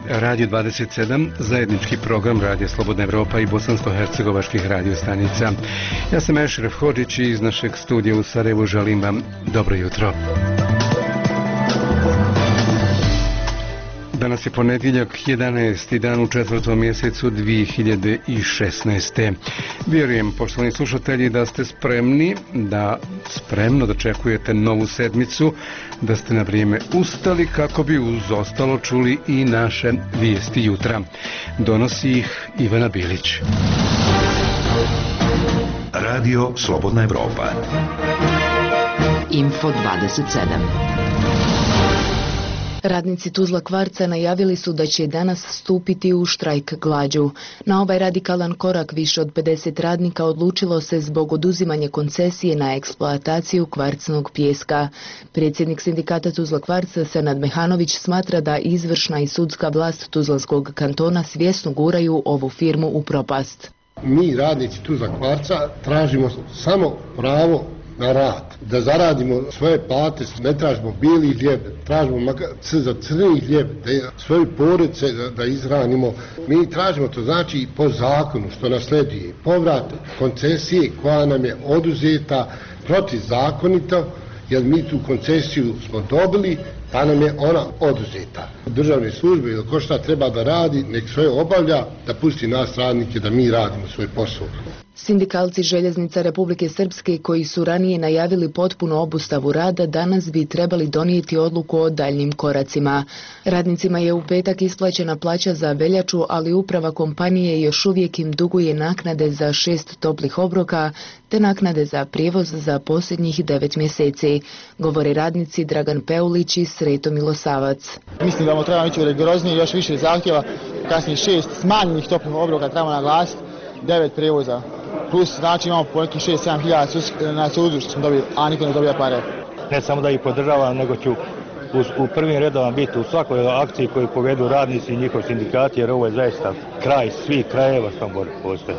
Radio 27, zajednički program Radija Slobodna Evropa i bosansko-hercegovačkih radiostanica. Ja sam Ešref Hodžić i iz našeg studija u Sarajevu želim vam dobro jutro. Danas je ponedjeljak, 11. dan u 4. mjesecu 2016. Vjerujem, poštovani slušatelji, da ste spremni, da spremno dočekujete novu sedmicu, da ste na vrijeme ustali kako bi uz ostalo čuli i naše vijesti jutra. Donosi ih Ivana Bilić. Radio Slobodna Evropa. Info 27. Radnici Tuzla Kvarca najavili su da će danas stupiti u štrajk glađu. Na ovaj radikalan korak više od 50 radnika odlučilo se zbog oduzimanja koncesije na eksploataciju kvarcnog pijeska. Predsjednik sindikata Tuzla Kvarca Senad Mehanović smatra da izvršna i sudska vlast Tuzlanskog kantona svjesno guraju ovu firmu u propast. Mi radnici Tuzla Kvarca tražimo samo pravo na rad, da zaradimo svoje plate, ne tražimo bijeli hljeb, tražimo za crni hljeb, da svoje porodice da izhranimo. Mi tražimo, to znači po zakonu što nas slijedi, povrat koncesije koja nam je oduzeta protivzakonito, jer mi tu koncesiju smo dobili, pa nam je ona oduzeta. Državne službe ili ko šta treba da radi, nek svoje obavlja, da pusti nas radnike da mi radimo svoj posao. Sindikalci Željeznica Republike Srpske, koji su ranije najavili potpunu obustavu rada, danas bi trebali donijeti odluku o daljnjim koracima. Radnicima je u petak isplaćena plaća za veljaču, ali uprava kompanije još uvijek im duguje naknade za 6 toplih obroka, te naknade za prijevoz za posljednjih 9 mjeseci, govore radnici Dragan Peulić i Sreto Milosavac. Mislim da trebamo ići u rigoroznije, još više zahtjeva, kasnije 6 smanjenih toplih obroka trebamo naglasiti, 9 prijevoza. Plus, znači imamo po nekih 6-7 hiljada na sudu što smo dobili, a niko ne dobija pare. Ne samo da ih podržavam, nego ću u prvim redovima biti u svakoj akciji koju povedu radnici i njihov sindikati, jer ovo je zaista kraj svih krajeva što postoje.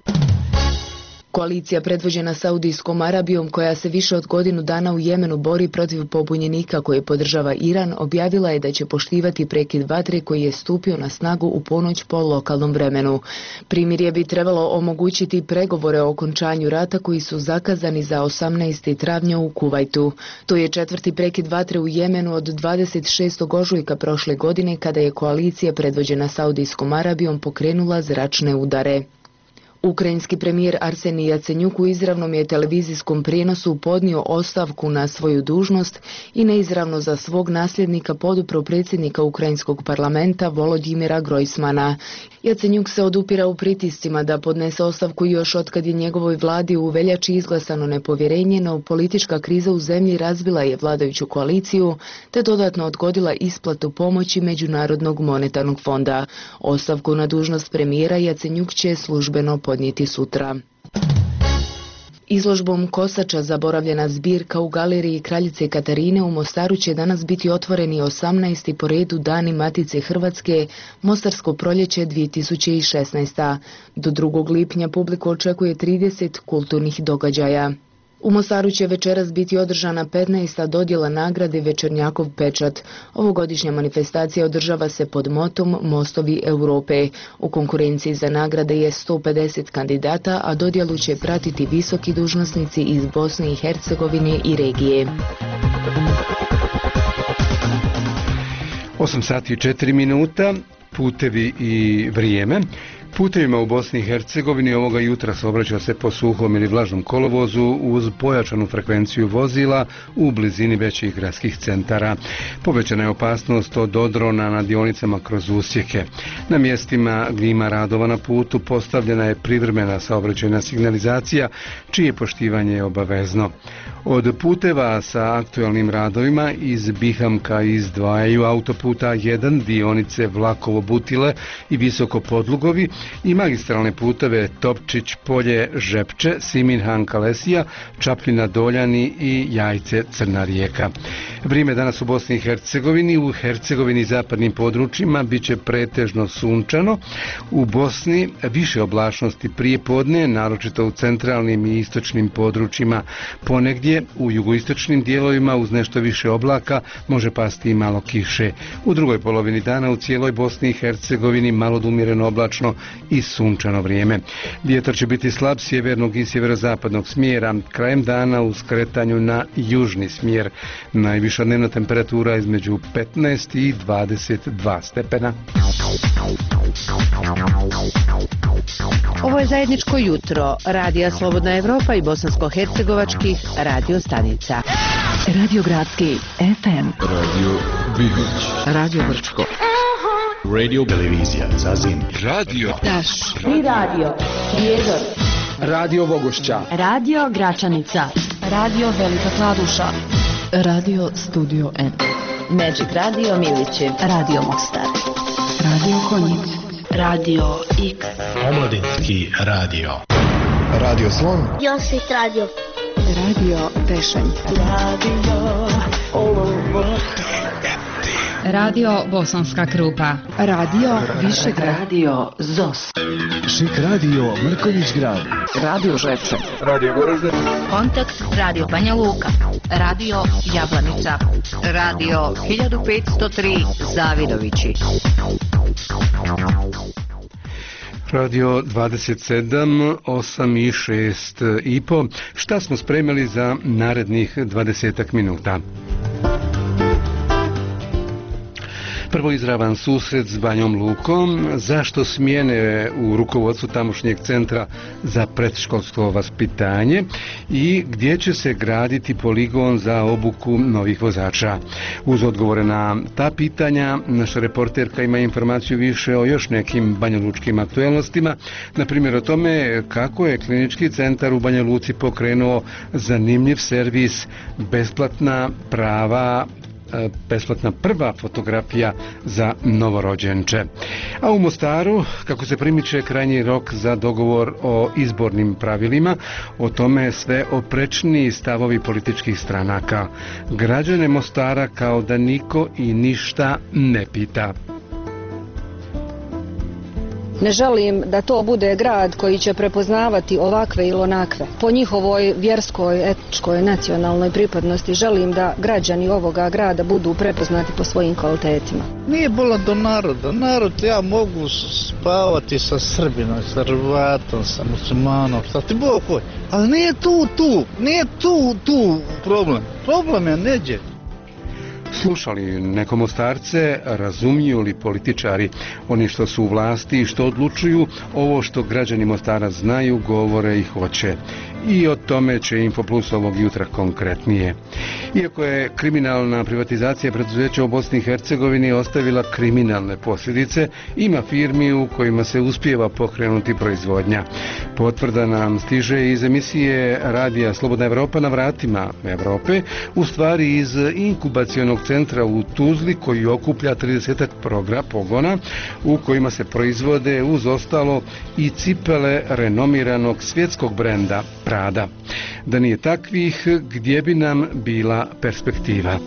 Koalicija predvođena Saudijskom Arabijom, koja se više od godinu dana u Jemenu bori protiv pobunjenika koje podržava Iran, objavila je da će poštivati prekid vatre koji je stupio na snagu u ponoć po lokalnom vremenu. Primirje bi trebalo omogućiti pregovore o okončanju rata koji su zakazani za 18. travnja u Kuvajtu. To je 4. prekid vatre u Jemenu od 26. ožujka prošle godine, kada je koalicija predvođena Saudijskom Arabijom pokrenula zračne udare. Ukrajinski premijer Arsenij Jacenjuk u izravnom je televizijskom prijenosu podnio ostavku na svoju dužnost i neizravno za svog nasljednika podupro predsjednika Ukrajinskog parlamenta Volodimira Grojsmana. Jacenjuk se odupira u pritiscima da podnese ostavku još otkad je njegovoj vladi u veljači izglasano nepovjerenje, no politička kriza u zemlji razbila je vladajuću koaliciju te dodatno odgodila isplatu pomoći Međunarodnog monetarnog fonda. Ostavku na dužnost premijera Jacenjuk će službeno podnijeti sutra. Izložbom Kosača zaboravljena zbirka u galeriji Kraljice Katarine u Mostaru će danas biti otvoreni 18. po redu Dani Matice Hrvatske, Mostarsko proljeće 2016. Do 2. lipnja publiku očekuje 30 kulturnih događaja. U Mostaru će večeras biti održana 15. dodjela nagrade Večernjakov pečat. Ovogodišnja manifestacija održava se pod motom Mostovi Europe. U konkurenciji za nagrade je 150 kandidata, a dodjelu će pratiti visoki dužnosnici iz Bosne i Hercegovine i regije. 8 sati i 4 minuta, putevi i vrijeme. Putevima u Bosni i Hercegovini ovoga jutra saobraća se po suhom ili vlažnom kolovozu uz pojačanu frekvenciju vozila u blizini većih gradskih centara. Povećana je opasnost od odrona na dionicama kroz usjeke. Na mjestima gdje ima radova na putu postavljena je privremena saobraćajna signalizacija, čije poštivanje je obavezno. Od puteva sa aktualnim radovima iz Bihamka izdvajaju autoputa 1, dionice Vlakovo-Butile i Visoko-Podlugovi, i magistralne puteve Topčić, Polje, Žepče, Siminhan, Kalesija, Čapljina, Doljani i Jajce, Crna Rijeka. Vrijeme danas u Bosni i Hercegovini. U Hercegovini i zapadnim područjima bit će pretežno sunčano. U Bosni više oblačnosti prije podne, naročito u centralnim i istočnim područjima. Ponegdje u jugoistočnim dijelovima uz nešto više oblaka može pasti i malo kiše. U drugoj polovini dana u cijeloj Bosni i Hercegovini malo do umjereno oblačno i sunčano vrijeme. Vjetar će biti slab sjevernog i sjeverozapadnog smjera. Krajem dana u skretanju na južni smjer. Najviša dnevna temperatura između 15 i 22 stepena. Ovo je zajedničko jutro Radija Slobodna Evropa i bosansko-hercegovačkih radio stanica. Radio Gradski FM. Radio Bihoć. Radio Brčko. Radio Televizija Zazin. Radio Daš. I radio Prijedor. Radio Bogošća. Radio Gračanica. Radio Velika Kladuša. Radio Studio N. Magic Radio Milići. Radio Mostar. Radio Konjic. Radio X. Omladinski radio. Radio Slon. Josip Radio. Radio Tešanj. Radio Radio Bosanska Krupa. Radio Višegrad. Radio Zos. Šik radio Mrkonjić Grad. Radio Žepče. Radio Goražde. Kontakt Radio Banja Luka. Radio Jablanica. Radio 1503 Zavidovići. Radio 27, 8 i 6 i po. Šta smo spremili za narednih 20 minuta? Prvo izravan susret s Banjom Lukom, zašto smjene u rukovodstvu tamošnjeg centra za predškolsko vaspitanje i gdje će se graditi poligon za obuku novih vozača. Uz odgovore na ta pitanja, naša reporterka ima informaciju više o još nekim banjalučkim aktuelnostima, na primjer o tome kako je klinički centar u Banja Luci pokrenuo zanimljiv servis besplatna prva fotografija za novorođenče. A u Mostaru, kako se primiče krajnji rok za dogovor o izbornim pravilima, o tome sve oprečniji stavovi političkih stranaka. Građane Mostara kao da niko i ništa ne pita. Ne želim da to bude grad koji će prepoznavati ovakve ili onakve. Po njihovoj vjerskoj, etničkoj, nacionalnoj pripadnosti želim da građani ovoga grada budu prepoznati po svojim kvalitetima. Nije bola do naroda. Narod, ja mogu spavati sa Srbinom, sa Hrvatom, sa muslimanom, šta ti Bog hoće. Ali nije tu problem. Problem je neđe. Slušali neko Mostarce, razumiju li političari oni što su u vlasti i što odlučuju, ovo što građani Mostara znaju, govore i hoće. I o tome će Infoplus ovog jutra konkretnije. Iako je kriminalna privatizacija preduzeća u Bosni i Hercegovini ostavila kriminalne posljedice, ima firmi u kojima se uspijeva pokrenuti proizvodnja. Potvrda nam stiže iz emisije radija Slobodna Evropa na vratima Evrope, u stvari iz inkubacionog centra u Tuzli koji okuplja 30 pogona u kojima se proizvode uz ostalo i cipele renomiranog svjetskog brenda Prada. Da nije takvih, gdje bi nam bila perspektiva?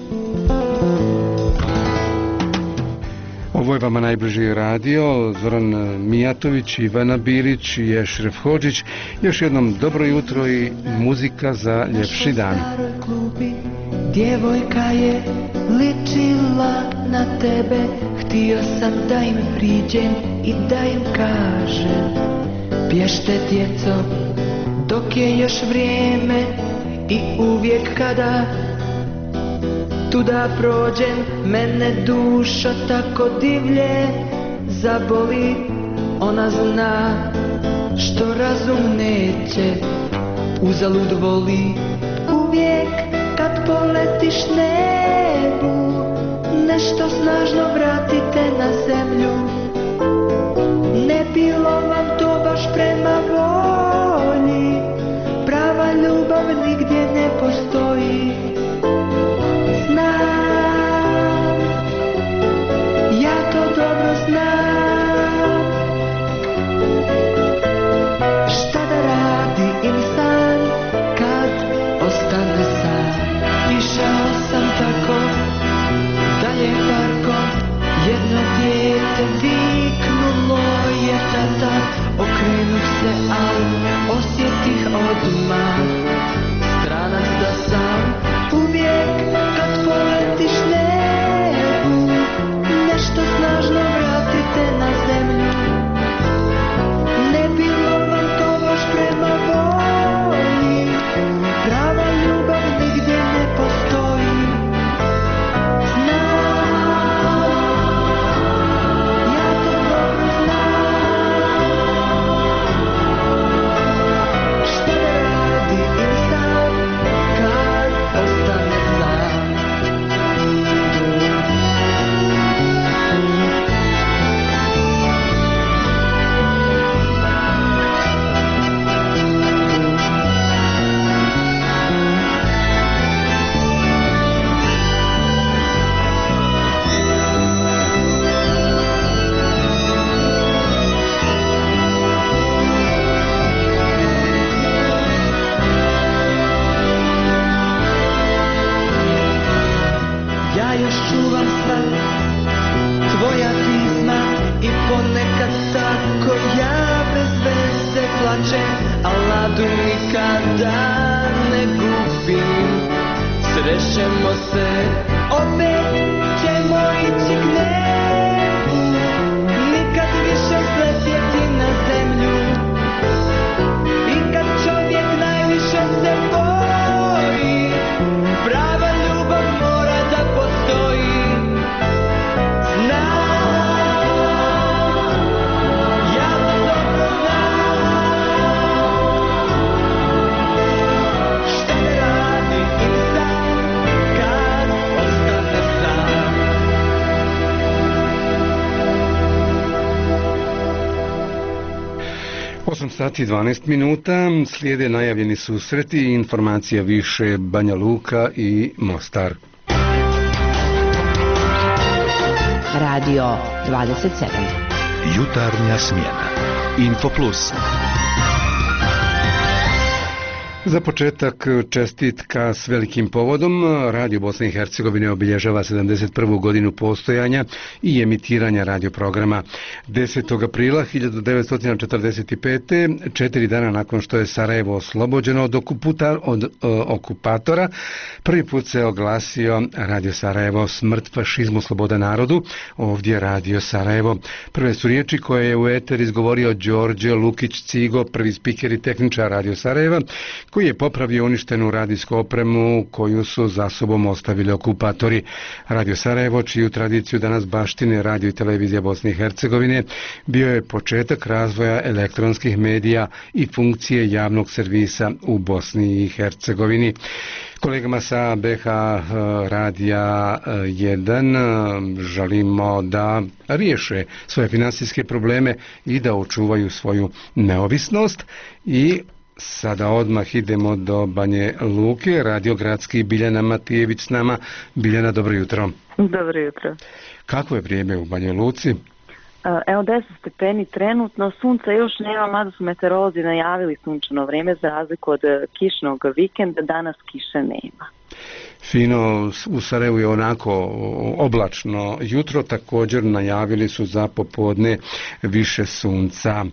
Ovo je vama najbliži radio, Zoran Mijatović, Ivana Bilić i Ešref Hodžić. Još jednom dobro jutro i muzika za ljepši dan. Djevojka je ličila na tebe, htio sam da im priđem i da im kažem: bješte djeco, dok je još vrijeme, i uvijek kada tuda prođem, mene duša tako divlje zaboli. Ona zna što razum neće, uzalud voli. Uvijek kad poletiš nebu, nešto snažno vratite na zemlju. Ne bilo vam to baš prema volji, prava ljubav nigdje ne postoji. Znam, ja to dobro znam, da ne gubim. Srećemo se, opet ćemo ići k nebu, nikad više sletjeti na zemlju. I kad čovjek najviše se boji, prava ljubav mora da postoji. Sati 12 minuta, slijede najavljeni susreti i informacija više Banja Luka i Mostar. Radio 27. Jutarnja smjena. Info Plus. Za početak čestitka s velikim povodom. Radio Bosne i Hercegovine obilježava 71. godinu postojanja i emitiranja radioprograma. 10. aprila 1945. 4 dana nakon što je Sarajevo oslobođeno od okupatora, prvi put se oglasio Radio Sarajevo, smrt fašizmu, sloboda narodu. Ovdje Radio Sarajevo. Prve su riječi koje je u eter izgovorio Đorđe Lukić-Cigo, prvi spiker i tehničar Radio Sarajeva, koji je popravio uništenu radijsku opremu koju su za sobom ostavili okupatori. Radio Sarajevo, čiju tradiciju danas baštine Radio i televizija Bosne i Hercegovine, bio je početak razvoja elektronskih medija i funkcije javnog servisa u Bosni i Hercegovini. Kolegama sa BH Radija 1 želimo da riješe svoje financijske probleme i da očuvaju svoju neovisnost. I sada odmah idemo do Banje Luke. Radio Gradski, Biljana Matijević s nama. Biljana, dobro jutro. Dobro jutro. Kako je vrijeme u Banja Luci? Evo 10 stepeni trenutno, sunca još nema, mada su meteorolozi najavili sunčano vrijeme za razliku od kišnog vikenda, danas kiše nema. Fino, u Sarajevu je onako oblačno jutro, također najavili su za popodne više sunca.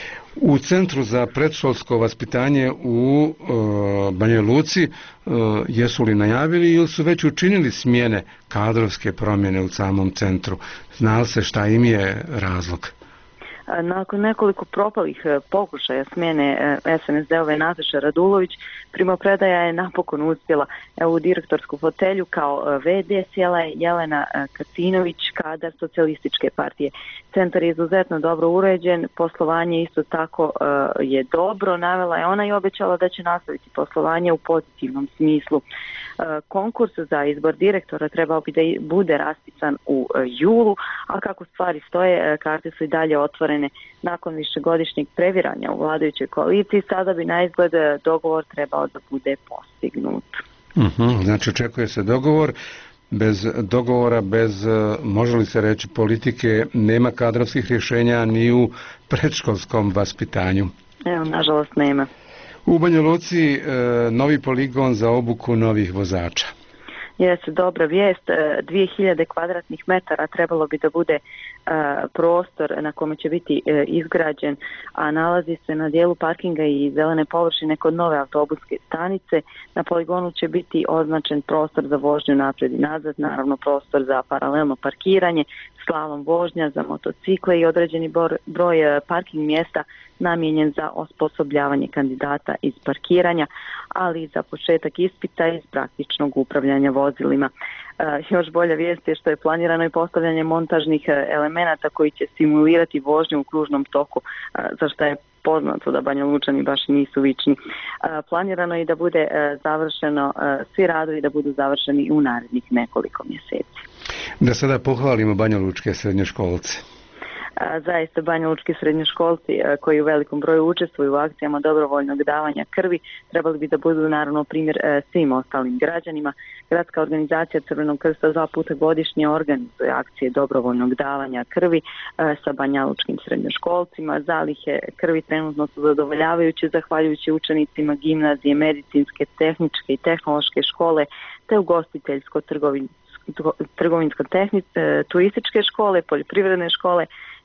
U Centru za predškolsko vaspitanje u Banja Luci jesu li najavili ili su već učinili smjene, kadrovske promjene u samom centru? Zna li se šta im je razlog? Nakon nekoliko propalih pokušaja smjene SNSD-ove Nataše Radulović, primopredaja je napokon uspjela. U direktorsku fotelju kao VD sjela je Jelena Kacinović, kadar Socijalističke partije. Centar je izuzetno dobro uređen, poslovanje isto tako je dobro, navela je ona i obećala da će nastaviti poslovanje u pozitivnom smislu. Konkurs za izbor direktora trebao bi da bude raspisan u julu, a kako stvari stoje, karte su i dalje otvorene. Nakon višegodišnjeg previranja u vladajućoj koaliciji, sada bi na izgled dogovor trebao da bude postignut. Znači očekuje se dogovor. Bez dogovora, bez, može li se reći, politike, nema kadrovskih rješenja ni u predškolskom vaspitanju? Evo, nažalost nema. U Banja Luci novi poligon za obuku novih vozača. Jeste dobra vijest, 2000 kvadratnih metara trebalo bi da bude prostor na kome će biti izgrađen, a nalazi se na dijelu parkinga i zelene površine kod nove autobuske stanice. Na poligonu će biti označen prostor za vožnju naprijed i nazad, naravno prostor za paralelno parkiranje, slalom vožnja za motocikle i određeni broj parking mjesta namijenjen za osposobljavanje kandidata iz parkiranja, ali i za početak ispita iz praktičnog upravljanja vozilima. Još bolja vijest je što je planirano i postavljanje montažnih elemenata koji će simulirati vožnju u kružnom toku, za što je poznato da Banja Lučani baš nisu vični. Planirano je i da bude završeno, svi radovi da budu završeni u narednih nekoliko mjeseci. Da sada pohvalimo banjalučke srednjoškolce. Zaista banjalučki srednjoškolci koji u velikom broju učestvuju u akcijama dobrovoljnog davanja krvi trebali bi da budu naravno primjer svim ostalim građanima. Gradska organizacija Crvenog krsta 2 puta godišnje organizuje akcije dobrovoljnog davanja krvi sa banjalučkim srednjoškolcima. Zalihe krvi trenutno su zadovoljavajuće zahvaljujući učenicima gimnazije, medicinske, tehničke i tehnološke škole te ugostiteljsko-trgovinsko-turističke škole, poljoprivredne škole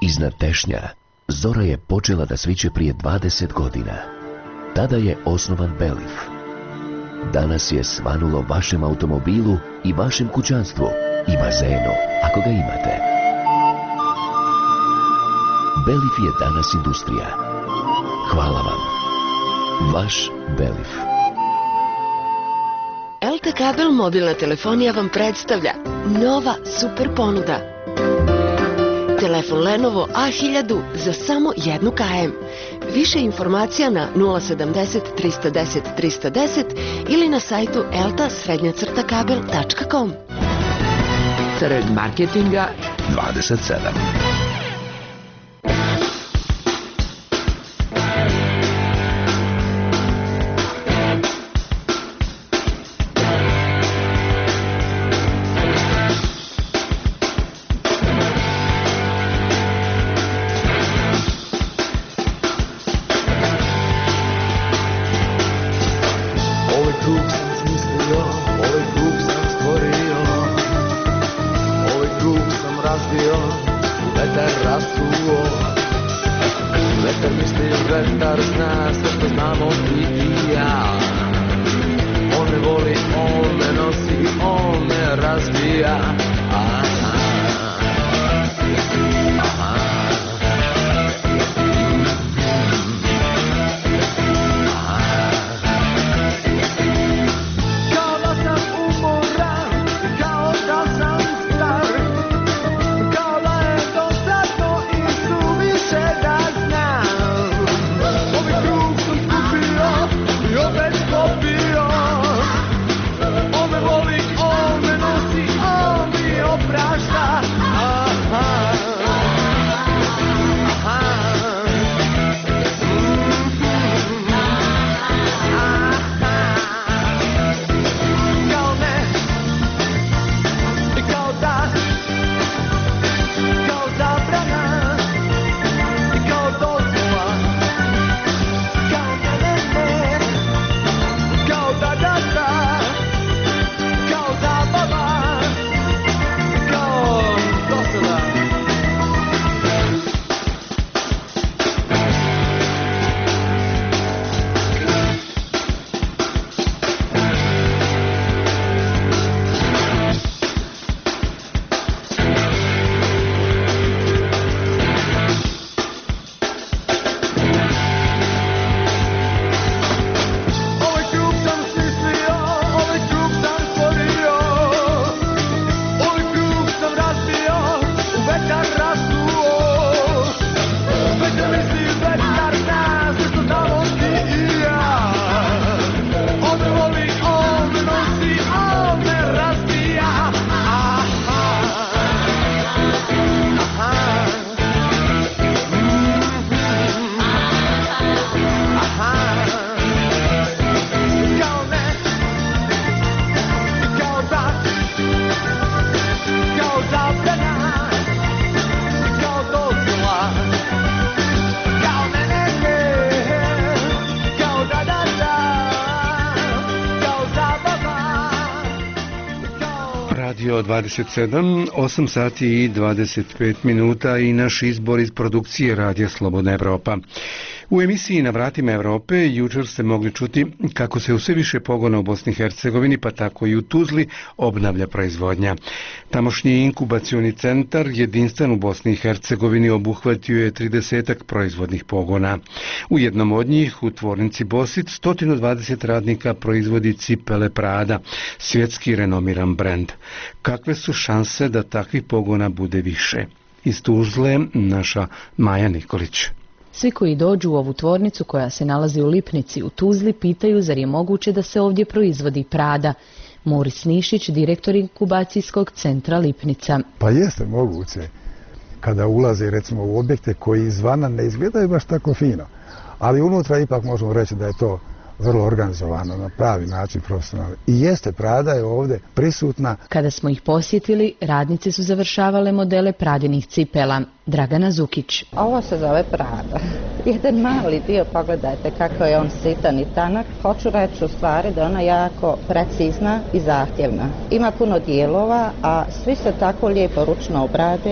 Iznad Tešnja Zora je počela da sviće prije 20 godina. Tada je osnovan Belif. Danas je svanulo vašem automobilu i vašem kućanstvu i bazenu, ako ga imate. Belif je danas industrija. Hvala vam. Vaš Belif. LT Kabel mobilna telefonija vam predstavlja nova super ponuda. Telefon Lenovo A1000 za samo 1 km. Više informacija na 070 310 310 ili na sajtu elta-kabel.com. Trg marketinga 27. Radio 27, 8 sati i 25 minuta i naš izbor iz produkcije Radija Slobodna Evropa. U emisiji Na vratima Evrope jučer ste mogli čuti kako se u sve više pogona u Bosni i Hercegovini, pa tako i u Tuzli, obnavlja proizvodnja. Tamošnji inkubacioni centar, jedinstven u Bosni i Hercegovini, obuhvatio je 30 proizvodnih pogona. U jednom od njih, u tvornici Bosic, 120 radnika proizvodi cipele Prada, svjetski renomiran brend. Kakve su šanse da takvih pogona bude više? Iz Tuzle, naša Maja Nikolić. Svi koji dođu u ovu tvornicu koja se nalazi u Lipnici u Tuzli pitaju zar je moguće da se ovdje proizvodi Prada. Moris Nišić, direktor inkubacijskog centra Lipnica. Pa jeste moguće. Kada ulaze recimo u objekte koji izvana ne izgledaju baš tako fino, ali unutra ipak možemo reći da je to vrlo organizovano, na pravi način, profesionalno. I jeste, Prada je ovdje prisutna. Kada smo ih posjetili, radnice su završavale modele Pradinih cipela. Dragana Zukić. Ovo se zove Prada. Jedan mali dio, pogledajte kako je on sitan i tanak. Hoću reći u stvari da je ona jako precizna i zahtjevna. Ima puno dijelova, a svi se tako lijepo ručno obrade.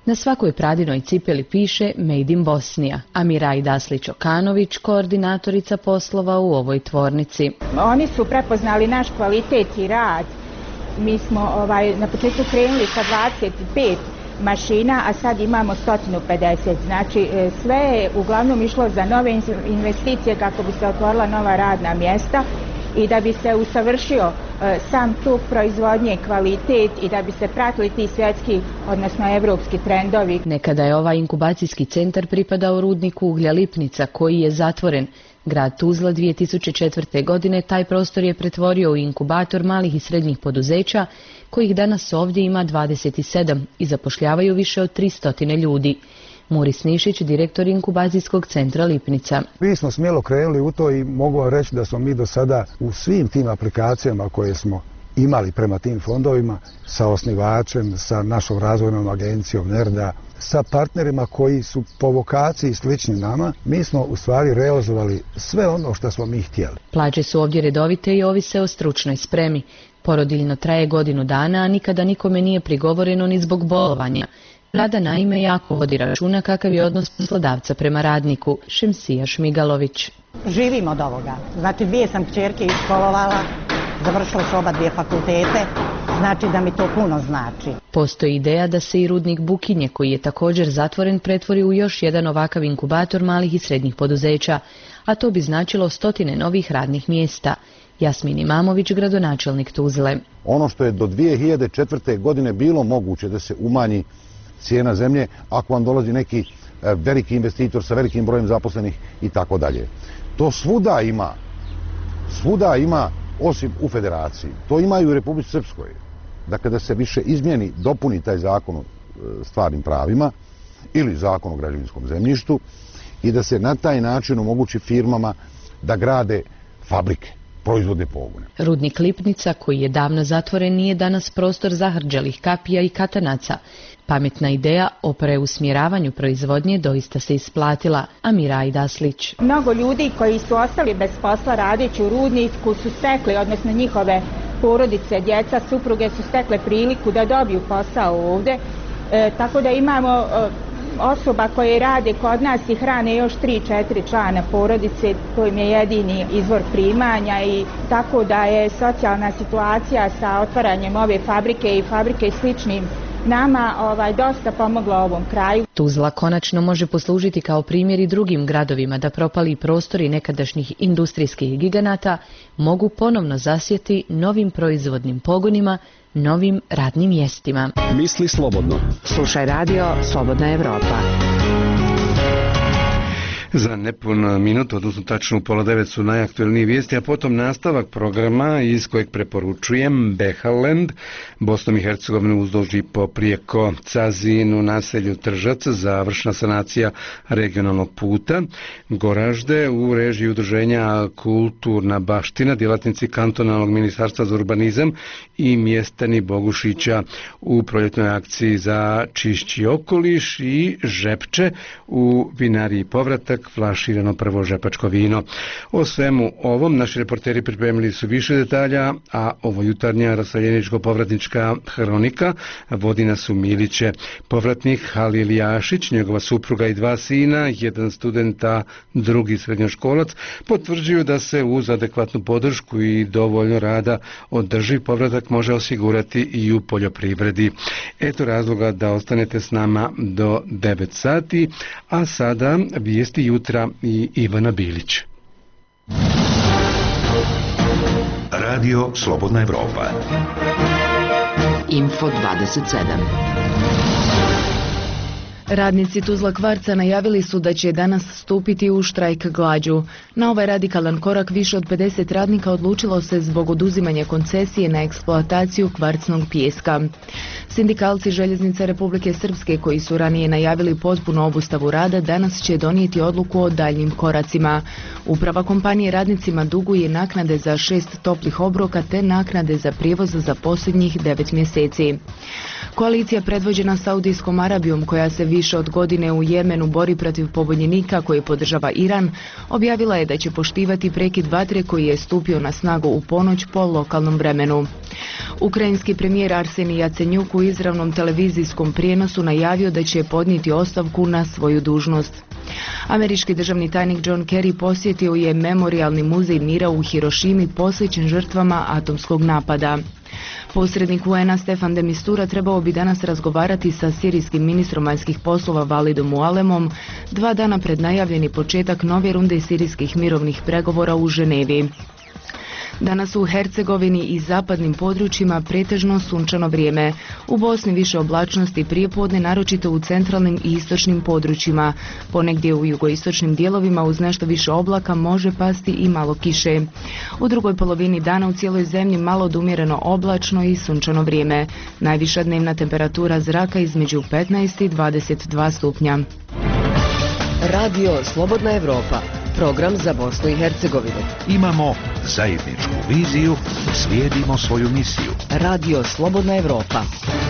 Na svakoj Pradinoj cipeli piše Made in Bosnija, a Mirai Daslić-Okanović, koordinatorica poslova u ovoj tvornici. Oni su prepoznali naš kvalitet i rad. Mi smo na početku krenuli sa 25 mašina, a sad imamo 150. Znači sve je uglavnom išlo za nove investicije kako bi se otvorila nova radna mjesta i da bi se usavršio sam tuk proizvodnje, kvalitet i da bi se pratili ti svjetski, odnosno evropski trendovi. Nekada je ovaj inkubacijski centar pripadao rudniku uglja Lipnica koji je zatvoren. Grad Tuzla 2004. godine taj prostor je pretvorio u inkubator malih i srednjih poduzeća kojih danas ovdje ima 27 i zapošljavaju više od 300 ljudi. Moris Nišić, direktor inkubacijskog centra Lipnica. Mi smo smjelo krenuli u to i mogu vam reći da smo mi do sada u svim tim aplikacijama koje smo imali prema tim fondovima sa osnivačem, sa našom razvojnom agencijom NERDA, sa partnerima koji su po vokaciji slični nama, mi smo u stvari realizovali sve ono što smo mi htjeli. Plaće su ovdje redovite i ovise o stručnoj spremi. Porodiljno traje godinu dana, a nikada nikome nije prigovoreno ni zbog bolovanja. Vlada naime jako vodi računa kakav je odnos poslodavca prema radniku. Šemsija Šmigalović. Živim od ovoga. Znači 2 sam kćerke iškolovala, završila su oba 2 fakultete, znači da mi to puno znači. Postoji ideja da se i rudnik Bukinje, koji je također zatvoren, pretvori u još jedan ovakav inkubator malih i srednjih poduzeća, a to bi značilo 100 novih radnih mjesta. Jasmin Imamović, gradonačelnik Tuzle. Ono što je do 2004. godine bilo moguće da se umanji cijena zemlje ako vam dolazi neki veliki investitor sa velikim brojem zaposlenih i tako dalje. To svuda ima osim u federaciji. To ima i u Republici Srpskoj. Dakle, da se više izmijeni, dopuni taj zakon o stvarnim pravima ili zakon o građevinskom zemljištu i da se na taj način omogući firmama da grade fabrike, proizvodne pogone. Rudnik Lipnica, koji je davno zatvoren, nije danas prostor zahrđalih kapija i katanaca. Pametna ideja o preusmjeravanju proizvodnje doista se isplatila, a Mirai Daslić. Mnogo ljudi koji su ostali bez posla radeći u rudniku su stekli, odnosno njihove porodice, djeca, supruge su stekle priliku da dobiju posao ovdje. Tako da imamo osoba koje rade kod nas i hrane još 3-4 člana porodice kojim je jedini izvor primanja i tako da je socijalna situacija sa otvaranjem ove fabrike i fabrike sličnim nama dosta pomogla ovom kraju. Tuzla konačno može poslužiti kao primjer i drugim gradovima da propali prostori nekadašnjih industrijskih giganata mogu ponovno zasjeti novim proizvodnim pogonima, novim radnim mjestima. Misli slobodno. Slušaj radio Slobodna Evropa. Za nepun minut, odnosno tačno u 8:30 su najaktuelnije vijesti, a potom nastavak programa iz kojeg preporučujem Behaland, Bosnom i Hercegovinom uzduž i poprijeko Cazin u naselju Tržac, završna sanacija regionalnog puta, Goražde u režiji udruženja Kulturna baština, djelatnici kantonalnog ministarstva za urbanizam i mještani Bogušića u proljetnoj akciji za čišći okoliš i Žepče u vinariji Povratak, flaširano prvo žepačko vino. O svemu ovom naši reporteri pripremili su više detalja, a ovo jutarnja raseljeničko-povratnička hronika vodi nas u Miliće. Povratnik Halil Jašić, njegova supruga i 2 sina, jedan student, a drugi srednjoškolac, potvrđuju da se uz adekvatnu podršku i dovoljno rada održiv povratak može osigurati i u poljoprivredi. Eto razloga da ostanete s nama do 9 sati, a sada vijesti jutra i Ivana Bilić. Radio Slobodna Evropa. Info 27. Radnici Tuzla Kvarca najavili su da će danas stupiti u štrajk glađu. Na ovaj radikalan korak više od 50 radnika odlučilo se zbog oduzimanja koncesije na eksploataciju kvarcnog pijeska. Sindikalci Željeznice Republike Srpske, koji su ranije najavili potpunu obustavu rada, danas će donijeti odluku o daljnjim koracima. Uprava kompanije radnicima duguje naknade za 6 toplih obroka te naknade za prijevoz za posljednjih 9 mjeseci. Koalicija predvođena Saudijskom Arabijom, koja se više od godine u Jemenu bori protiv pobunjenika koji podržava Iran, objavila je da će poštivati prekid vatre koji je stupio na snagu u ponoć po lokalnom vremenu. Ukrajinski premijer Arsenij Jacenjuk u izravnom televizijskom prijenosu najavio da će podnijeti ostavku na svoju dužnost. Američki državni tajnik John Kerry posjetio je Memorijalni muzej mira u Hirošimi posvećen žrtvama atomskog napada. Posrednik UN-a Stefan de Mistura trebao bi danas razgovarati sa sirijskim ministrom vanjskih poslova Walidom Mualemom 2 dana pred najavljeni početak nove runde sirijskih mirovnih pregovora u Ženevi. Danas u Hercegovini i zapadnim područjima pretežno sunčano vrijeme. U Bosni više oblačnosti prijepodne, naročito u centralnim i istočnim područjima. Ponegdje u jugoistočnim dijelovima uz nešto više oblaka može pasti i malo kiše. U drugoj polovini dana u cijeloj zemlji malo od umjereno oblačno i sunčano vrijeme. Najviša dnevna temperatura zraka između 15 i 22 stupnja. Radio Slobodna Evropa. Program za Bosnu i Hercegovinu. Imamo zajedničku viziju, slijedimo svoju misiju. Radio Slobodna Evropa.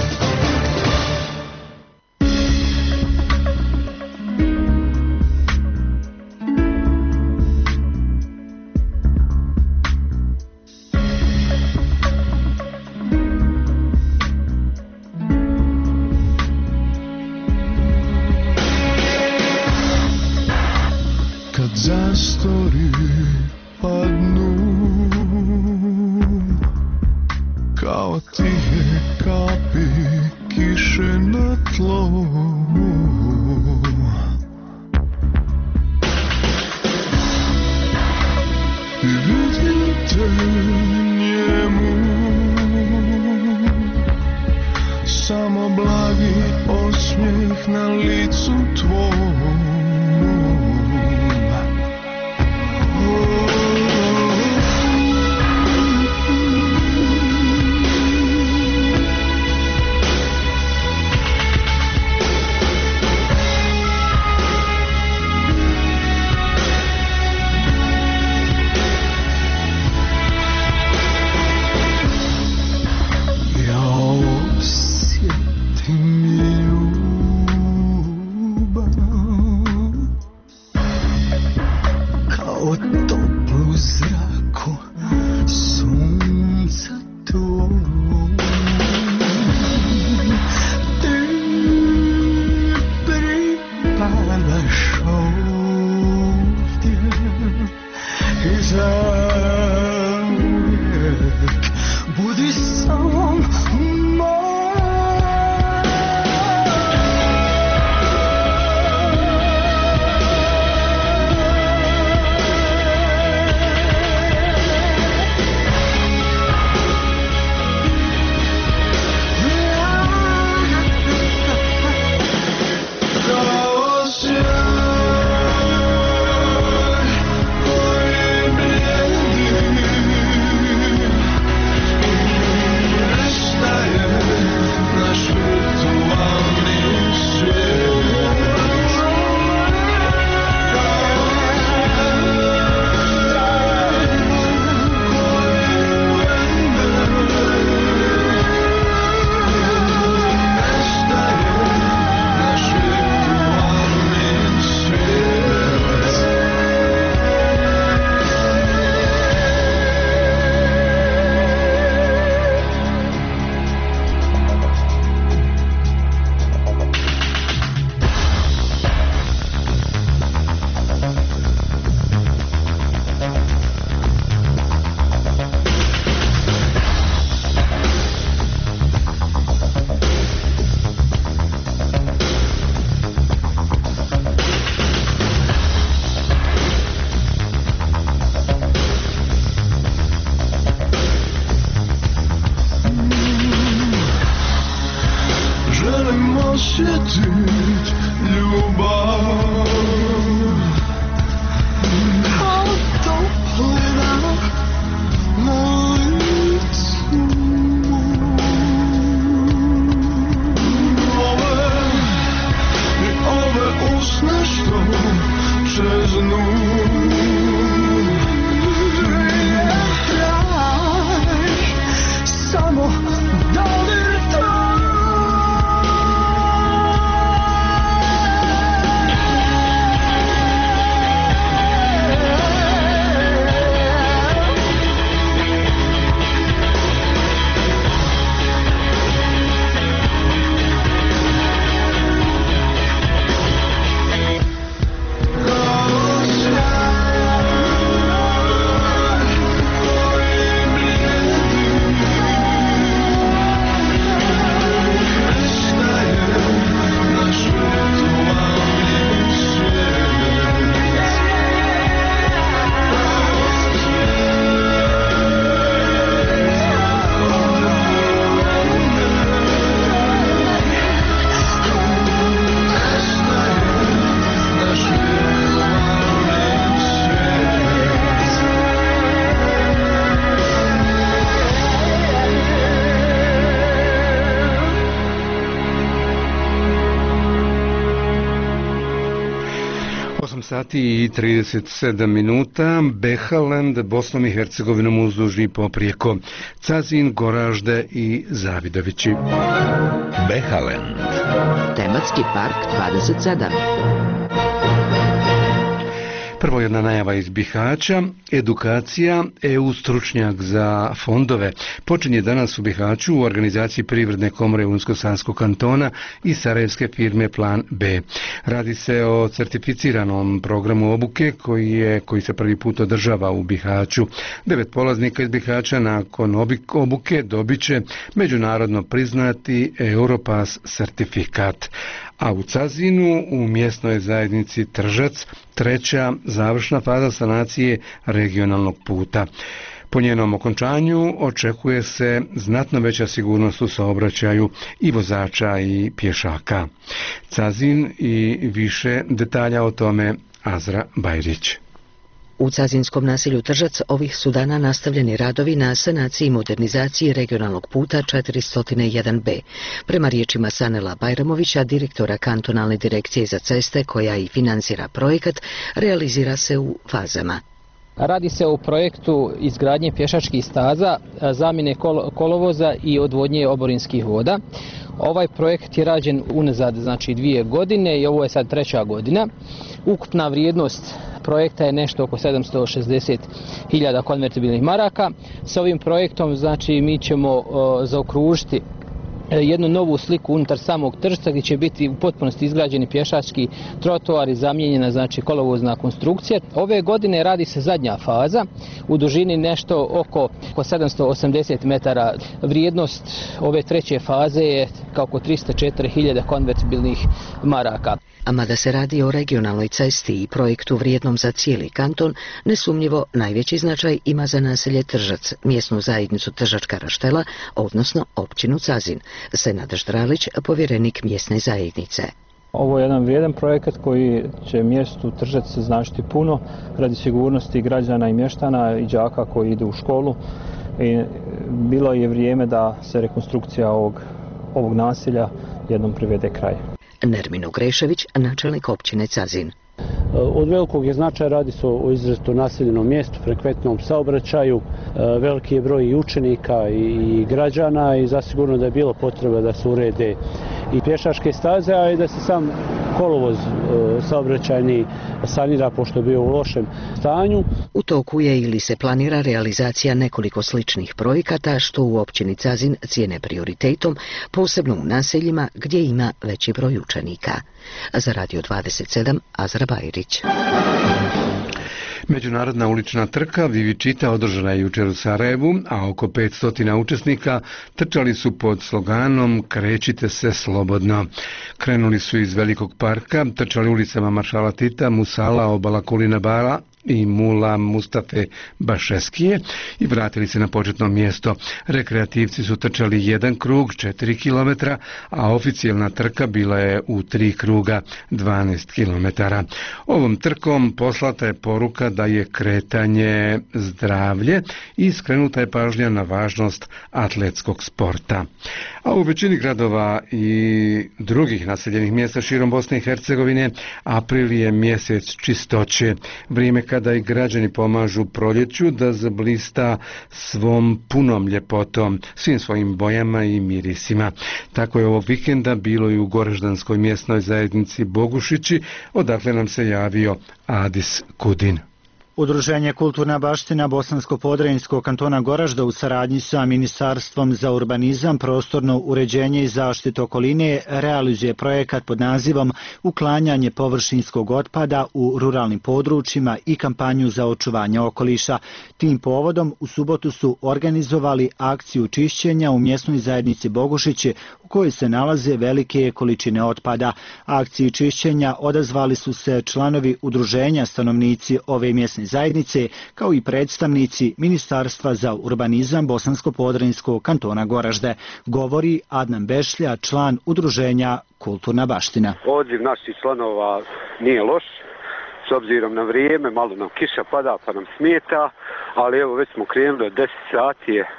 Zastori padnu kao tihe kapi kiše na tlo. I vidim te njemu, samo blagi osmijeh na licu tvom. osjetit ljubav kao toplina na licu. Ove usne što čeznu, samo dodir tvoj. 8 sati i 37 minuta, Behaland, Bosnom i Hercegovinom uzdužni poprijeko, Cazin, Goražde i Zavidovići. Behaland. Tematski park 27. Prvo jedna najava iz Bihaća, edukacija EU stručnjak za fondove počinje danas u Bihaću u organizaciji Privredne komore Unsko-Sanskog kantona i sarajevske firme Plan B. Radi se o certificiranom programu obuke koji se prvi put održava u Bihaću. 9 polaznika iz Bihaća nakon obuke dobit će međunarodno priznati Europass certifikat. A u Cazinu, u mjesnoj zajednici Tržac, treća završna faza sanacije regionalnog puta. Po njenom okončanju očekuje se znatno veća sigurnost u saobraćaju i vozača i pješaka. Cazin i više detalja o tome Azra Bajrić. U cazinskom naselju Tržac ovih su dana nastavljeni radovi na sanaciji i modernizaciji regionalnog puta 401B. Prema riječima Sanela Bajramovića, direktora kantonalne direkcije za ceste koja i financira projekat, realizira se u fazama. Radi se o projektu izgradnje pješačkih staza, zamjene kolovoza i odvodnje oborinskih voda. Ovaj projekt je rađen unazad 2 godine i ovo je sad 3. godina. Ukupna vrijednost projekta je nešto oko 760.000 konvertibilnih maraka. S ovim projektom mi ćemo zaokružiti jednu novu sliku unutar samog Tržca gdje će biti u potpunosti izgrađeni pješački trotoar i zamijenjena kolovozna konstrukcija. Ove godine radi se zadnja faza u dužini nešto oko 780 metara. Vrijednost ove treće faze je oko 304.000 konvertibilnih maraka. A mada se radi o regionalnoj cesti i projektu vrijednom za cijeli kanton, nesumnjivo najveći značaj ima za naselje Tržac, mjesnu zajednicu Tržačka Raštela, odnosno općinu Cazin. Senad Ždralić, povjerenik mjesne zajednice. Ovo je jedan vrijedan projekat koji će mjestu Tržac značiti puno radi sigurnosti građana i mještana i đaka koji idu u školu. I bilo je vrijeme da se rekonstrukcija ovog naselja jednom privede kraj. Nermino Grešević, načelnik općine Cazin. Od velikog je značaja, radi se o izrazito naseljenom mjestu, frekventnom saobraćaju, veliki je broj i učenika i građana i zasigurno da je bilo potreba da se urede i pješačke staze, a i da se sam kolovoz saobraćajni sanira pošto je bio u lošem stanju. U toku je ili se planira realizacija nekoliko sličnih projekata što u općini Cazin cijene prioritetom, posebno u naseljima gdje ima veći broj učenika. Za Radio 27, Azra Bajrić. Međunarodna ulična trka Vivičita održana je jučer u Sarajevu, a oko 500 učesnika trčali su pod sloganom Krećite se slobodno. Krenuli su iz Velikog parka, trčali ulicama Maršala Tita, Musala, Obala Kulina Bara i Mula Mustafe Bašeskije i vratili se na početno mjesto. Rekreativci su trčali 1 krug, 4 km, a oficijalna trka bila je u 3 kruga, 12 km. Ovom trkom poslata je poruka da je kretanje zdravlje i skrenuta je pažnja na važnost atletskog sporta. A u većini gradova i drugih naseljenih mjesta širom Bosne i Hercegovine april je mjesec čistoće, vrijeme kada i građani pomažu proljeću da zablista svom punom ljepotom, svim svojim bojama i mirisima. Tako je ovog vikenda bilo i u Goraždanskoj mjesnoj zajednici Bogušići, odakle nam se javio Adis Kudin. Udruženje Kulturna baština Bosansko-Podrinjskog kantona Goražda u saradnji sa Ministarstvom za urbanizam, prostorno uređenje i zaštitu okoline realizuje projekat pod nazivom Uklanjanje površinskog otpada u ruralnim područjima i kampanju za očuvanje okoliša. Tim povodom u subotu su organizovali akciju čišćenja u mjesnoj zajednici Bogušići u kojoj se nalaze velike količine otpada. Akciji čišćenja odazvali su se članovi udruženja, stanovnici ove mjesne zajednice, kao i predstavnici Ministarstva za urbanizam Bosansko-Podrinjskog kantona Goražde, govori Adnan Bešlja, član udruženja Kulturna baština. Odziv naših članova nije loš, s obzirom na vrijeme, malo nam kiša pada pa nam smeta, ali evo već smo krenuli od 10 sati je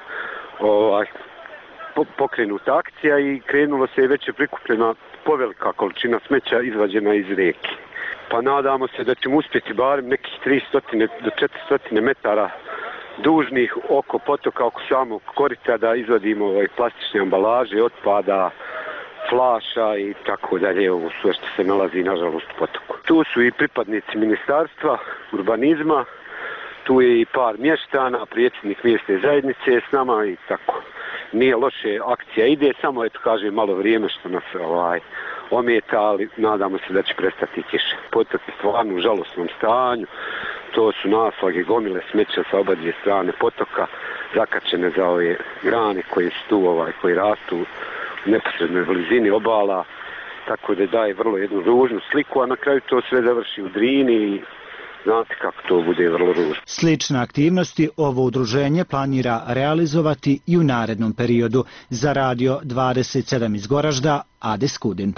pokrenuta akcija i krenulo se i već je prikupljena povelika količina smeća izvađena iz rijeke. pa nadamo se da ćemo uspjeti barem nekih 300 do 400 metara dužnih oko potoka, oko samog korita da izvadimo plastične ambalaže, otpada, flaša i tako dalje, ovo sve što se nalazi nažalost u potoku. Tu su i pripadnici ministarstva, urbanizma, tu je i par mještana, predsjednik mjesne zajednice je s nama i tako. Nije loše, akcija ide, samo eto kažem malo vrijeme što nas ometa, ali nadamo se da će prestati kiša. Potok je stvarno u žalosnom stanju, to su naslage, gomile smeća sa oba dvije strane potoka, zakačene za ove grane koje su tu, koji rastu u neposrednoj blizini obala, tako da daje vrlo jednu ružnu sliku, a na kraju to sve završi u Drini i znate kako to bude vrlo ružno. Slične aktivnosti ovo udruženje planira realizovati i u narednom periodu. Za Radio 27 iz Goražda, Ade Skudin.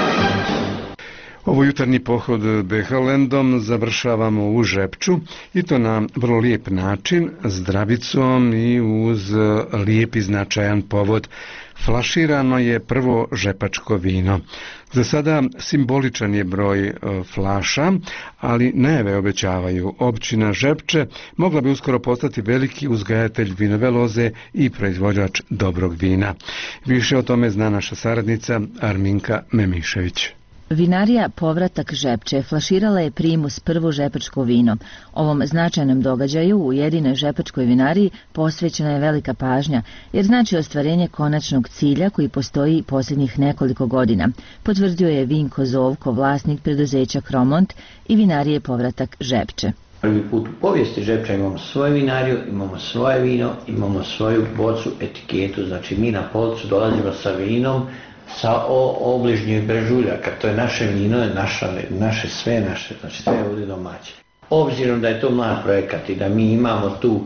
Ovo jutarnji pohod Behalendom završavamo u Žepču i to na vrlo lijep način, zdravicom i uz lijep i značajan povod. Flaširano je prvo žepačko vino. Za sada simboličan je broj flaša, ali najave obećavaju. Općina Žepče mogla bi uskoro postati veliki uzgajatelj vinove loze i proizvođač dobrog vina. Više o tome zna naša saradnica Arminka Memišević. Vinarija Povratak Žepče flaširala je primus prvo žepačko vino. Ovom značajnom događaju u jedinoj žepačkoj vinariji posvećena je velika pažnja, jer znači ostvarenje konačnog cilja koji postoji posljednjih nekoliko godina, potvrdio je Vinko Zovko, vlasnik preduzeća Kromont i vinarije Povratak Žepče. Prvi put u povijesti Žepča imamo svoju vinariju, imamo svoje vino, imamo svoju bocu, etiketu, znači mi na policu dolazimo sa vinom, sa obližnjih brežuljaka, to je naše vino, naše sve naše, znači sve je ovdje domaće. Obzirom da je to mlad projekat i da mi imamo tu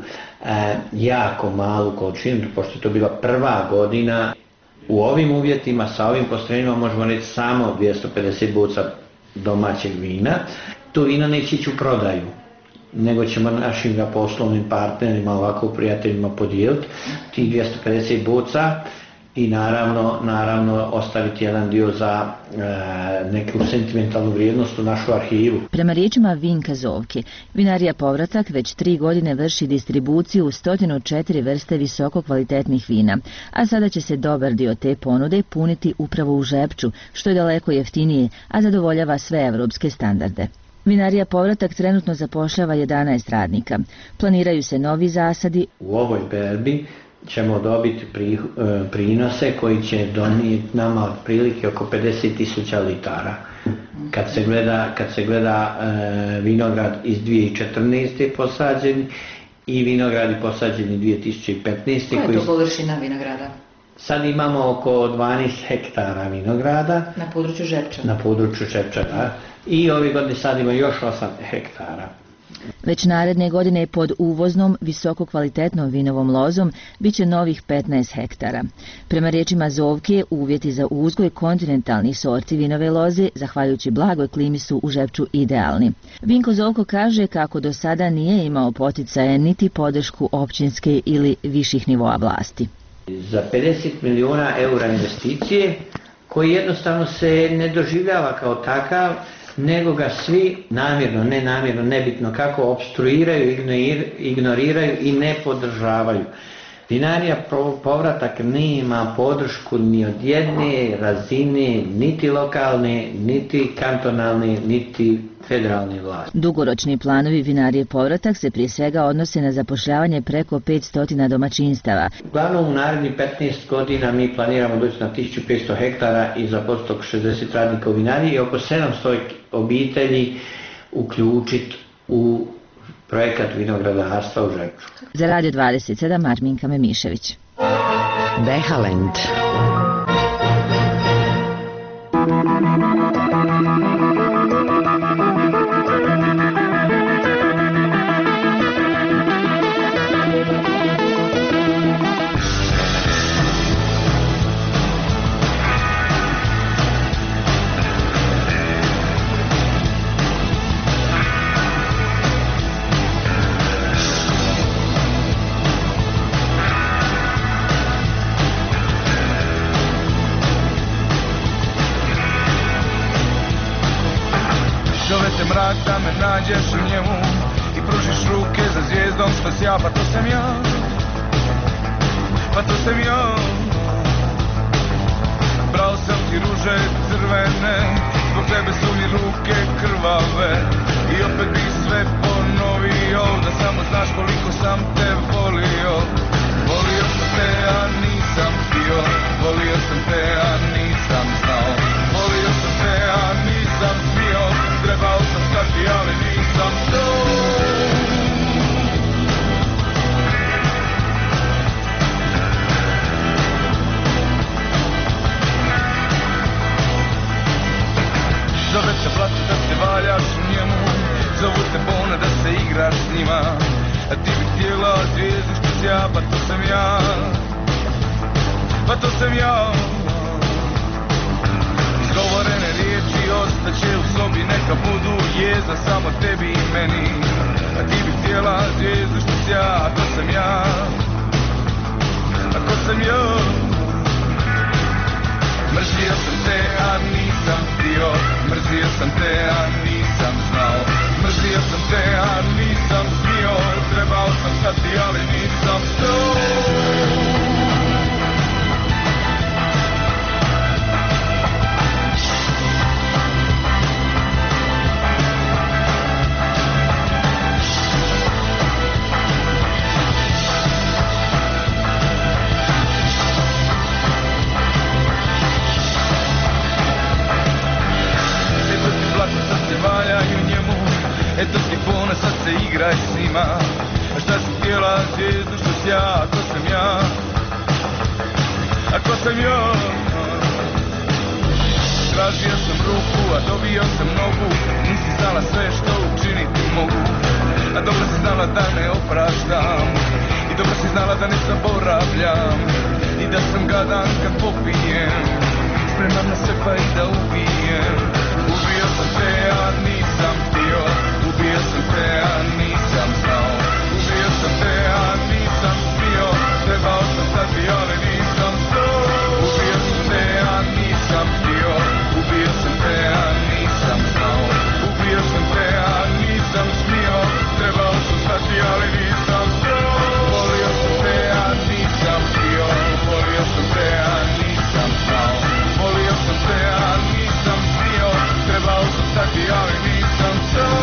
jako malu količinu, pošto je to bila prva godina, u ovim uvjetima, sa ovim postrojenjima možemo reći samo 250 boca domaćeg vina. To vino neće ići u prodaju, nego ćemo našim poslovnim partnerima, ovako prijateljima podijeliti tih 250 boca i naravno ostaviti jedan dio za neku sentimentalnu vrijednost u našu arhivu. Prema riječima Vinka Zovke, vinarija Povratak već 3 godine vrši distribuciju 104 vrste visoko kvalitetnih vina, a sada će se dobar dio te ponude puniti upravo u Žepču, što je daleko jeftinije, a zadovoljava sve evropske standarde. Vinarija Povratak trenutno zapošljava 11 radnika. Planiraju se novi zasadi. U ovoj berbi ćemo dobiti prinose koji će donijeti nama otprilike oko 50.000 litara. Kad se gleda vinograd iz 2014. posađeni i vinogradi posađeni 2015. Koja je to površina vinograda? Sad imamo oko 12 hektara vinograda. Na području Žepča? Da. I ove godine sadimo još 8 hektara. Već naredne godine pod uvoznom visoko kvalitetnom vinovom lozom bit će novih 15 hektara. Prema riječima Zovke, uvjeti za uzgoj kontinentalnih sorti vinove loze, zahvaljujući blagoj klimi, su u Žepču idealni. Vinko Zovko kaže kako do sada nije imao poticaje niti podršku općinske ili viših nivoa vlasti. Za 50 milijuna eura investicije, koji jednostavno se ne doživljava kao takav, nego ga svi namjerno, nenamjerno, nebitno kako opstruiraju, ignoriraju i ne podržavaju. Vinarija Povratak nema podršku ni od jedne razine, niti lokalne, niti kantonalne, niti federalne vlasti. Dugoročni planovi vinarije Povratak se prije svega odnose na zapošljavanje preko 500 domaćinstava. Uglavnom u narednih 15 godina mi planiramo doći na 1500 hektara i zaposliti oko 60 radnika u vinariji i oko 700 obitelji uključiti u projekat vinogradarstva u Žepču. Za Radio 27 Arminka Memišević. Behalend. te mrak da me nađeš u njemu i pružiš ruke za zvijezdom što si ja, pa to sam ja, pa to sam ja. Brao sam ti ruže crvene, zbog tebe su mi ruke krvave i opet bi sve ponovio, da samo znaš koliko sam te volio. Volio sam te, a nisam htio, volio sam te, a nisam znao. Volio sam te, a nisam smio, trebao sam stati, ali nisam to. Zove te plaću da se valjaš u njemu, zovu te bone da se igraš s njima, a ti bi htjela zvijezdu što si ja, pa to sam ja, pa to sam ja. Izgovorene riječi ostaće u sobi, neka budu jezda samo tebi i meni, a ti bi htjela zvijezdu što si ja, a to sam ja, a to sam ja. Mrzio sam te, a nisam htio, mrzio sam te, a nisam znao. Mrzio sam te, a nisam smio, trebao sam stati, ali nisam stao. Eto ti pone, sad se igraj s njima. A šta si htjela zvijezdu što si ja, ako sam ja, ako sam ja. Tražio sam ruku, a dobio sam nogu, nisi znala sve što učiniti mogu. A dobro si znala da ne opraštam, i dobro si znala da ne zaboravljam, i da sam gadan kad popijem, spreman na sve pa i da ubijem. Ubio sam te, a nisam htio, ubio sam te, a nisam znao. Ubio sam te, a nisam smio, trebao sam stati, ali nisam stao. Ubio sam te, a nisam htio, ubio sam te, a nisam znao. Ubio sam te, a nisam smio, trebao sam stati, ali nisam stao. Volio sam te, a nisam htio, volio sam te, a nisam znao. Volio sam te, a nisam smio, trebao sam stati, ali nisam stao.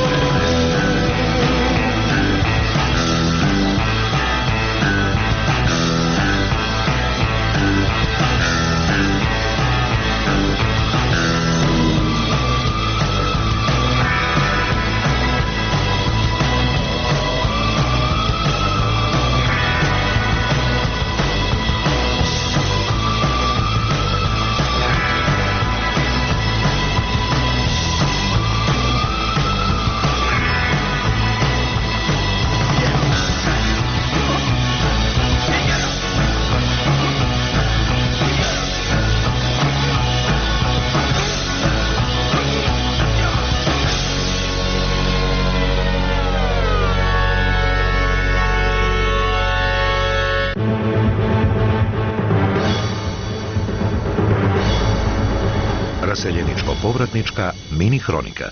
Raseljeničko-povratnička mini hronika.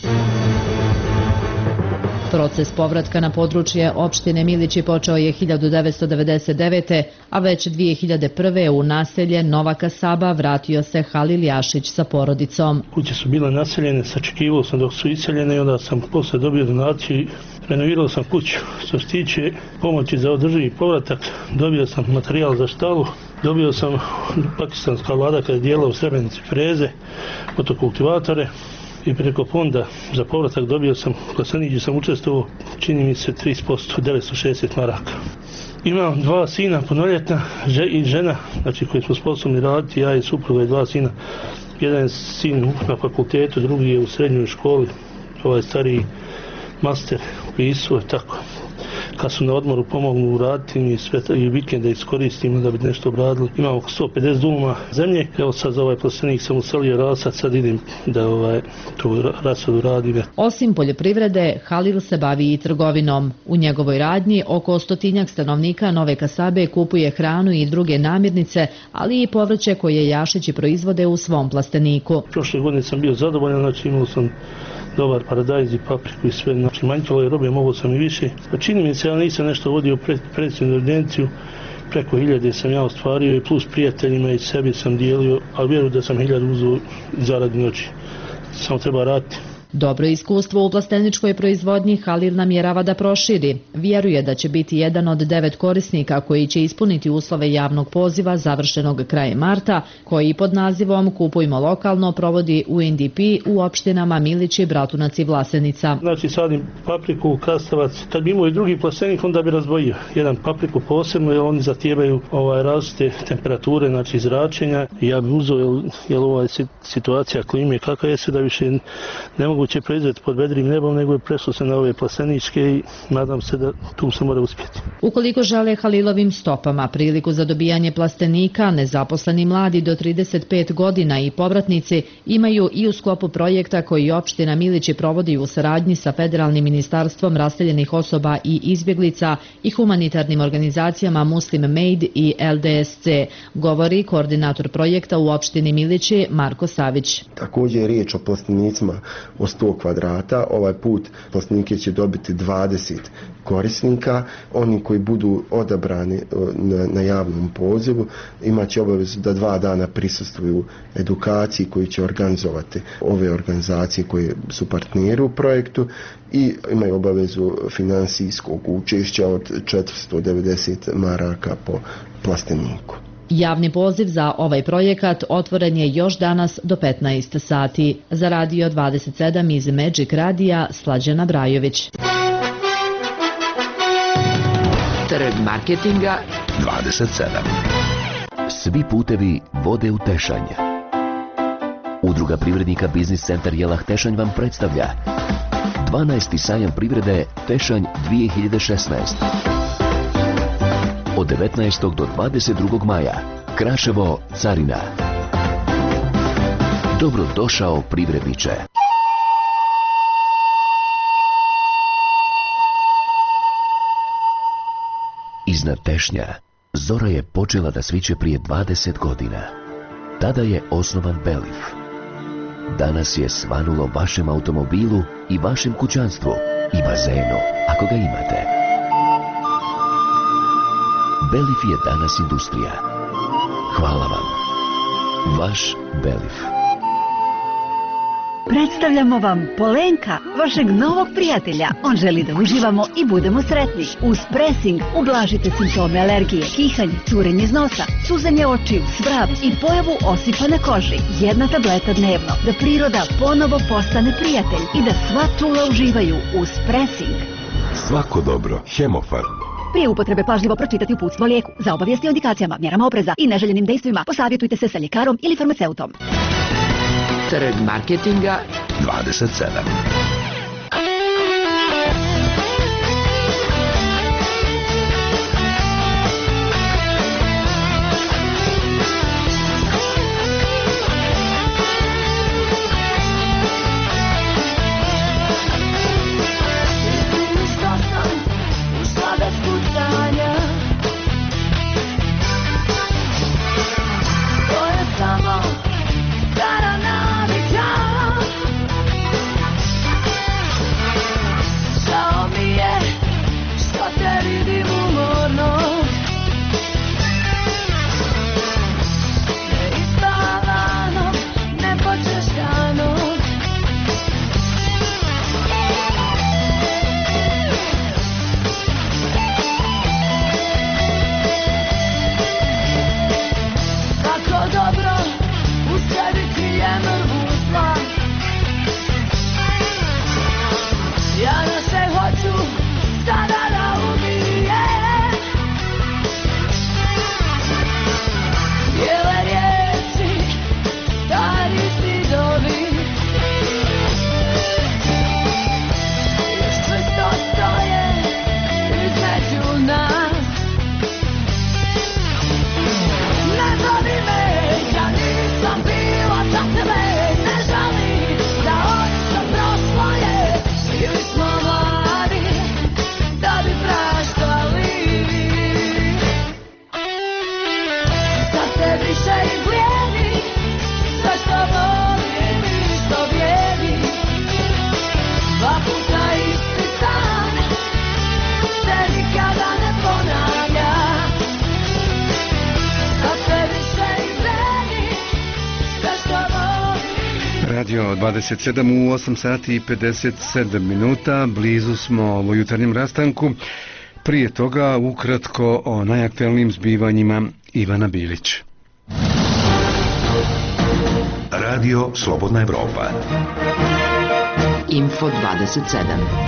Proces povratka na područje opštine Milići počeo je 1999. a već 2001. u naselje Nova Kasaba vratio se Halil Jašić sa porodicom. Kuće su bile naseljene, sačekivao sam dok su iseljene i onda sam posle dobio donaciju, renovirao sam kuću. Što se tiče pomoći za održivi povratak, dobio sam materijal za štalu, dobio sam pakistanska vlada kada je dijelila u Srebrenici freze, motokultivatore, i preko fonda za povratak dobio sam, kada sam iđe sam učestvovao, čini mi se 30%, 960 maraka. Imam 2 sina punoljetna i žena, znači koji smo sposobni raditi, ja i supruga i 2 sina. Jedan je sin na fakultetu, drugi je u srednjoj školi, ovaj stariji master upisuje, tako. Kad su na odmoru pomognu uraditi mi sve i vikende iskoristimo da bi nešto obradili. Imamo oko 150 duma zemlje. Evo sad za ovaj plastenik sam uselio rasad, sad idem da tu rasadu radim. Osim poljoprivrede, Halil se bavi i trgovinom. U njegovoj radnji oko 100 stanovnika Nove Kasabe kupuje hranu i druge namirnice, ali i povrće koje Jašići proizvode u svom plasteniku. Prošle godine sam bio zadovoljan, znači imao sam dobar paradajz i papriku i sve. Znači, manjkalo je robe, mogao sam i više. Čini mi se, ja nisam nešto vodio predsjednu evidenciju, preko 1000 sam ja ostvario i plus prijateljima i sebi sam dijelio, ali vjerujem da sam 1000 uzeo zaradi noći. Samo treba raditi. Dobro iskustvo u plasteničkoj proizvodnji Halil namjerava da proširi. Vjeruje da će biti jedan od 9 korisnika koji će ispuniti uslove javnog poziva završenog krajem marta, koji pod nazivom Kupujmo lokalno provodi UNDP u opštinama Milići, Bratunac i Vlasenica. Znači sadim papriku, krastavac. Kad bi imao i drugi plastenik, onda bi razdvojio jedan papriku posebno, jer oni zatijevaju različite temperature, znači zračenja. Ja bi uzeo, jer ova situacija klime kakva je sve da više ne moguće proizvesti pod vedrim nebom, nego je prešlo se na ove plasteničke i nadam se da tu se mora uspjeti. Ukoliko žele Halilovim stopama priliku za dobijanje plastenika, nezaposleni mladi do 35 godina i povratnici imaju i u sklopu projekta koji opština Milići provodi u saradnji sa Federalnim ministarstvom raseljenih osoba i izbjeglica i humanitarnim organizacijama Muslim Made i LDSC, govori koordinator projekta u opštini Milići Marko Savić. Također je riječ o plastenicima o 100 kvadrata. Ovaj put plastenike će dobiti 20 korisnika. Oni koji budu odabrani na javnom pozivu imat će obavezu da 2 dana prisustvuju edukaciji koji će organizovati ove organizacije koje su partneri u projektu i imaju obavezu finansijskog učešća od 490 maraka po plasteniku. Javni poziv za ovaj projekat otvoren je još danas do 15 sati. Za Radio 27 iz Magic Radija, Slađana Brajović. Trg marketinga 27. Svi putevi vode u Tešanj. Udruga privrednika Biznis centar Jelah Tešanj vam predstavlja 12. sajam privrede Tešanj 2016. Od 19. do 22. maja. Kraševo, Carina. Dobrodošao privredniče. Iznad Tešnja zora je počela da sviće prije 20 godina. Tada je osnovan Belif. Danas je svanulo vašem automobilu i vašem kućanstvu i bazenu, ako ga imate. Belif je danas industrija. Hvala vam. Vaš Belif. Predstavljamo vam Polenka, vašeg novog prijatelja. On želi da uživamo i budemo sretni. Uz presing ublažite simptome alergije, kihanje, curenje iz nosa, suzanje očiju, svrab i pojavu osipa na koži. 1 tableta dnevno. Da priroda ponovo postane prijatelj i da sva čula uživaju uz presing. Svako dobro. Hemofarm. Prije upotrebe pažljivo pročitati uputstvo o lijeku. Za obavijesti o indikacijama, mjerama opreza i neželjenim dejstvima posavjetujte se sa ljekarom ili farmaceutom. Trg marketinga 27. 27 u 8 sati i 57 minuta. Blizu smo ovo jutarnjem rastanku. Prije toga ukratko o najaktuelnijim zbivanjima Ivana Bilić. Radio Slobodna Evropa. Info 27.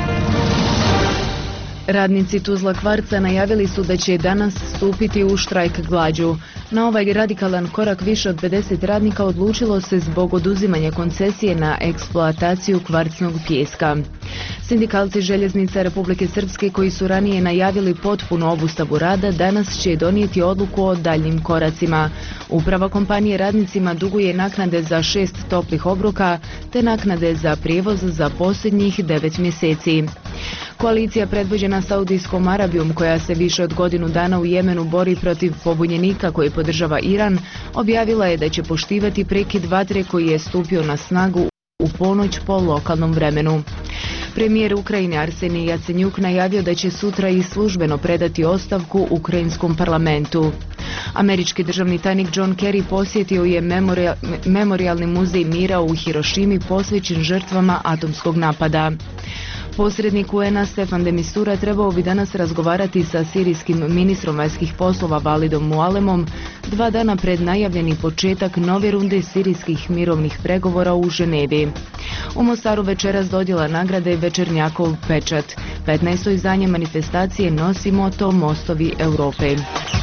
Radnici Tuzla Kvarca najavili su da će danas stupiti u štrajk glađu. Na ovaj radikalan korak više od 50 radnika odlučilo se zbog oduzimanja koncesije na eksploataciju kvarcnog pijeska. Sindikalci Željeznica Republike Srpske koji su ranije najavili potpunu obustavu rada danas će donijeti odluku o daljnim koracima. Uprava kompanije radnicima duguje naknade za 6 toplih obroka te naknade za prijevoz za posljednjih 9 mjeseci. Koalicija predvođena Saudijskom Arabijom koja se više od godinu dana u Jemenu bori protiv pobunjenika koji podržava Iran, objavila je da će poštivati prekid vatre koji je stupio na snagu u ponoć po lokalnom vremenu. Premijer Ukrajine Arsenij Jacenjuk najavio da će sutra i službeno predati ostavku ukrajinskom parlamentu. Američki državni tajnik John Kerry posjetio je memorijalni muzej mira u Hirošimi posvećen žrtvama atomskog napada. Posrednik UN-a Stefan de Mistura trebao bi danas razgovarati sa sirijskim ministrom vanjskih poslova Validom Mualemom 2 dana pred najavljeni početak nove runde sirijskih mirovnih pregovora u Ženevi. U Mostaru večeras dodjela nagrade Večernjakov pečat. 15. izdanje manifestacije nosi moto Mostovi Europe.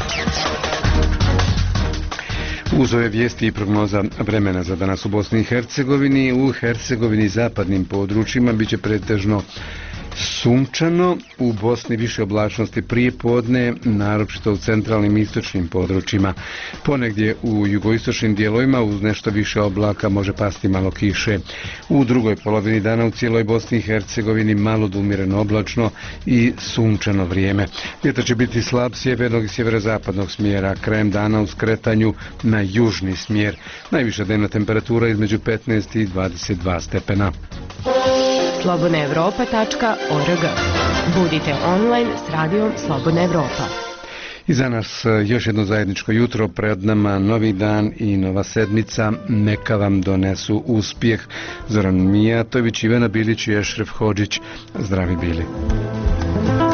Uz ove vijesti i prognoza vremena za danas u Bosni i Hercegovini, u Hercegovini i zapadnim područjima biće pretežno sunčano, u Bosni više oblačnosti prije podne, naročito u centralnim i istočnim područjima. Ponegdje u jugoistočnim dijelovima uz nešto više oblaka može pasti malo kiše. U drugoj polovini dana u cijeloj Bosni i Hercegovini malo do umjereno oblačno i sunčano vrijeme. Vjetar će biti slab sjevernog i sjeverozapadnog smjera, krajem dana u skretanju na južni smjer. Najviša dnevna temperatura između 15 i 22 stepena. slobodnaevropa.org. Budite online s radijom Slobodna Evropa. I za nas još jedno zajedničko jutro, pred nama novi dan i nova sedmica, neka vam donesu uspjeh. Zoran Mijatović, Ivana Bilić i Ešref Hodžić, zdravi bili.